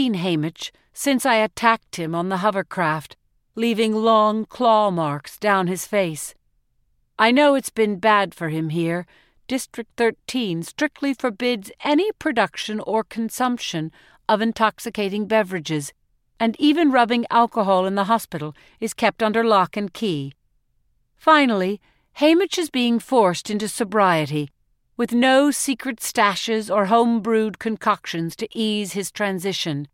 seen Hamish since I attacked him on the hovercraft, leaving long claw marks down his face. I know it's been bad for him here. District 13 strictly forbids any production or consumption of intoxicating beverages, and even rubbing alcohol in the hospital is kept under lock and key. Finally, Hamish is being forced into sobriety, with no secret stashes or home-brewed concoctions to ease his transition.